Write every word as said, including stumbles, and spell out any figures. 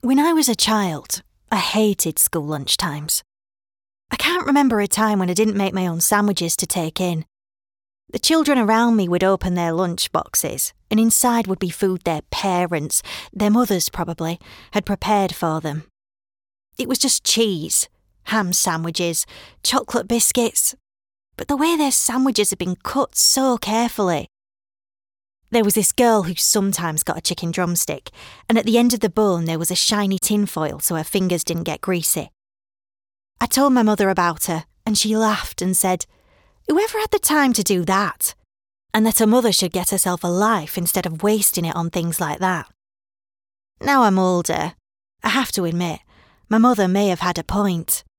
When I was a child, I hated school lunchtimes. I can't remember a time when I didn't make my own sandwiches to take in. The children around me would open their lunch boxes, and inside would be food their parents, their mothers probably, had prepared for them. It was just cheese, ham sandwiches, chocolate biscuits, but the way their sandwiches had been cut so carefully. There was this girl who sometimes got a chicken drumstick, and at the end of the bone there was a shiny tin foil so her fingers didn't get greasy. I told my mother about her, and she laughed and said, "Whoever had the time to do that?" And that her mother should get herself a life instead of wasting it on things like that. Now I'm older, I have to admit, my mother may have had a point.